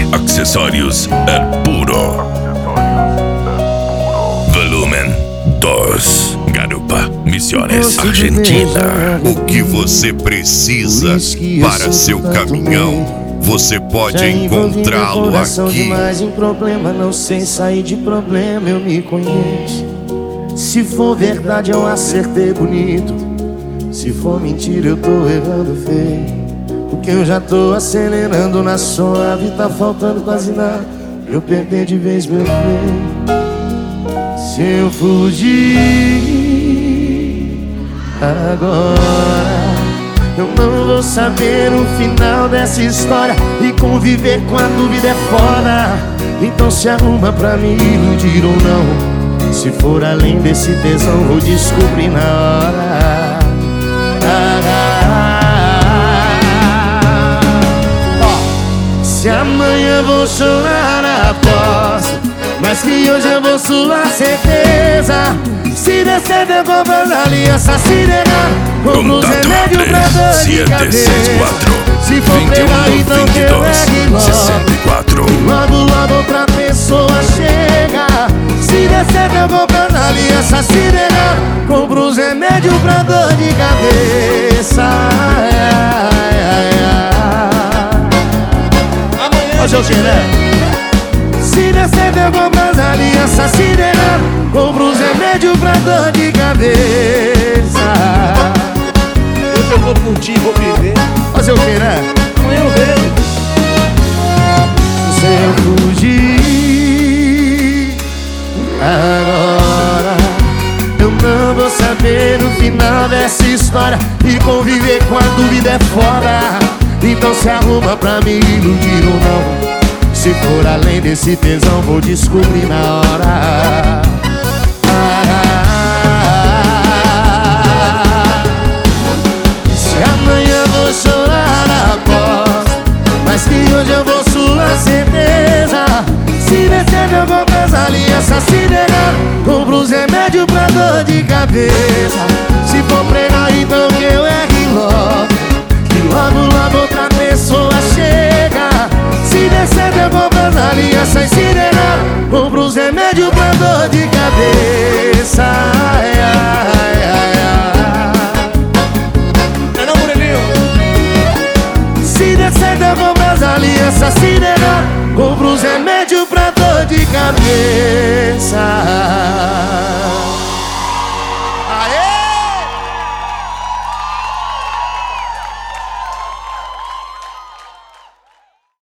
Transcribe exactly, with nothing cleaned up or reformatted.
Acessórios é puro. Volumen dois. Garupa Misiones, Argentina. O que você precisa para seu caminhão, você pode encontrá-lo aqui. Demais em problema, não sei sair de problema, eu me conheço. Se for verdade eu acertei bonito, se for mentira eu tô errando feio. Porque eu já tô acelerando na suave, tá faltando quase nada pra eu perder de vez meu freio. Se eu fugir agora, eu não vou saber o final dessa história, e conviver com a dúvida é foda. Então se arruma pra me iludir ou não. Se for além desse tesão, vou descobrir na hora. Ah, ah, ah. Se amanhã vou chorar, aposto, mas que hoje eu vou suar certeza. Se der certo eu compro as alianças, se negar compro os remédios pra dor de cabeça. Se for pegar então que eu pegue logo, logo logo outra pessoa chega. Se der certo eu compro as alianças, se negar compro os remédios pra dor de cabeça. Hoje eu tirei. Se der certo eu compro as alianças, se negar compro os remédios pra dor de cabeça. Hoje eu vou curtir, vou viver. Fazer o que, né? Amanhã eu vejo. Se eu fugir agora, eu não vou saber o final dessa história, e conviver com a dúvida é foda. Então se arruma pra me iludir ou não. Se for além desse tesão, vou descobrir na hora. Ah, se amanhã vou chorar, aposto, mas que hoje eu vou suar certeza. Se descer eu compro as alianças, se negar compro os remédios pra dor de cabeça. Se for pregar então que eu erre logo, que logo logo outra pessoa chega. Se descer eu compro as alianças, se negar compro os remédios pra dor de cabeça. Ai, ai, ai, ai. É não, Murilinho? Se descer eu compro as alianças, se negar compro os remédios pra dor de cabeça. Aê!